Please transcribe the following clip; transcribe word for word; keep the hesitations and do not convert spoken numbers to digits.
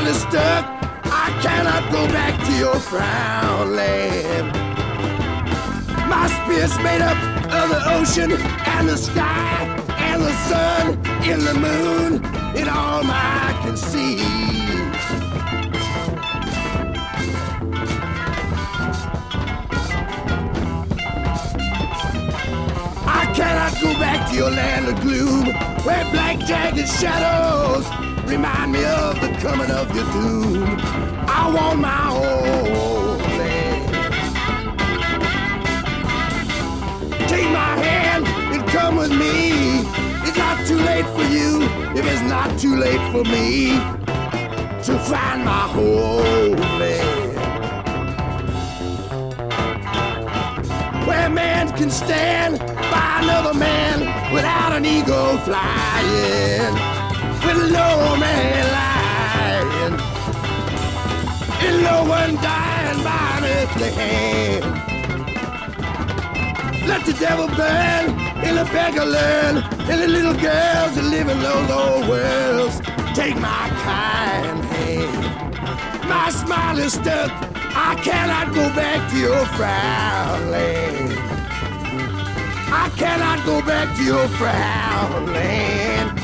smile is stuck. I cannot go back to your frown land. My spirit's made up of the ocean and the sky and the sun and the moon and all I can see. I cannot go back to your land of gloom, where black jagged shadows remind me of the coming of your doom. I want my own land. Take my hand and come with me. It's not too late for you if it's not too late for me to find my home land, where man can stand by another man without an ego flying, with no man lying, and no one dying by an earthly hand. Let the devil burn, and the beggar learn, and the little girls that live in those old worlds take my kind hand. My smile is stuck, I cannot go back to your frown land. I cannot go back to your frown land.